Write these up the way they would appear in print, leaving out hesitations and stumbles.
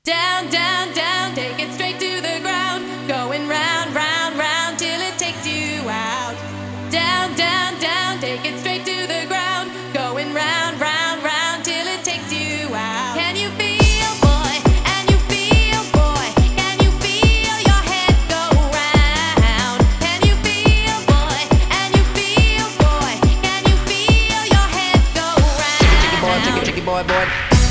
Down, down, down, take it straight to the ground. Going round, round, round till it takes you out. Down, down, down, take it straight to the ground. Going round, round, round till it takes you out. Can you feel, boy? And you feel, boy? Can you feel your head go round? Can you feel, boy? And you feel, boy? Can you feel your head go round? Chicky boy, boy.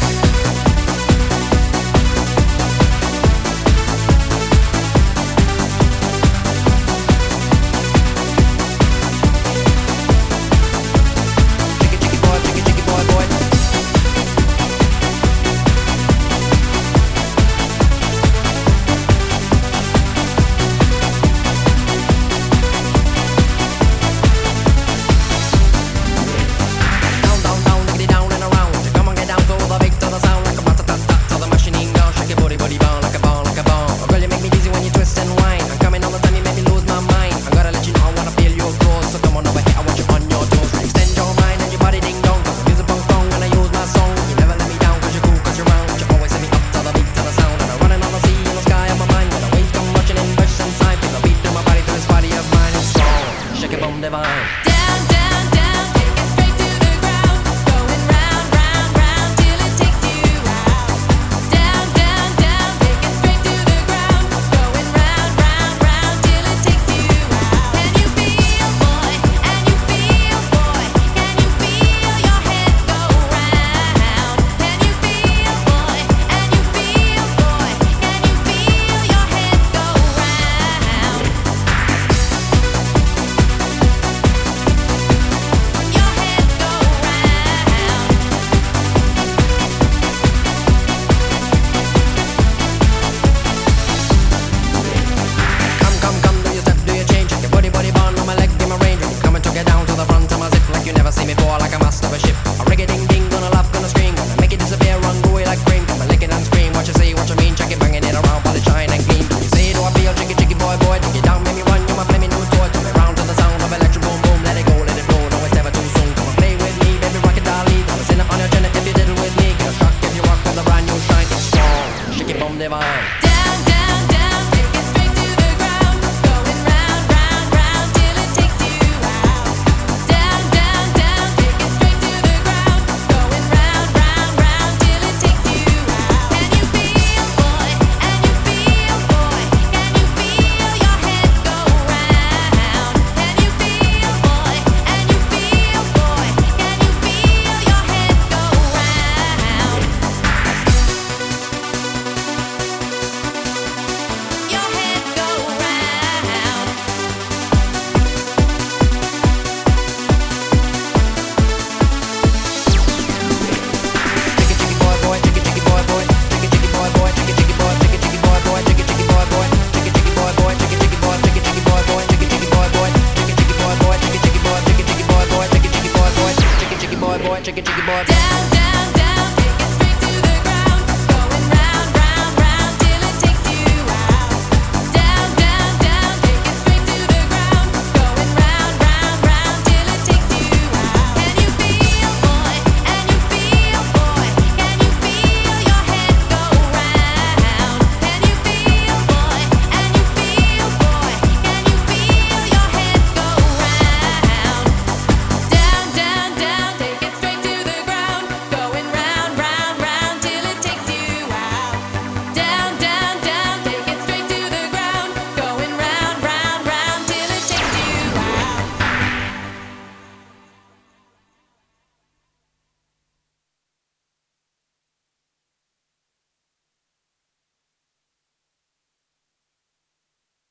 Divine. Down, down, down, take it straight to the ground. Going round, round, round till it takes you out. Down, down, down, take it straight to the ground. Going round, round, round till it takes you out. Can you feel, boy? And you feel, boy? Can you feel your head go round? Can you feel, boy? And you feel, boy? Can you feel your head go round? See me fall like a master of a ship. A rig-a-ding-ding, gonna laugh, gonna scream, gonna make it disappear, run, go away like cream. Come and lick it and scream, what you say, what you mean, check it, banging it around while it shine and gleam. Do you say, do I feel, chicky boy, boy, take it down, make me run, you're my flaming new toy. Turn me round to the sound of electric boom, boom, let it go, let it flow, no it's never too soon. Come and play with me, baby, rock it, dolly. Gonna sit up on your chin if you did it with me, get a shock if you rock with a brand new shine. It's strong, shake it, boom, divine.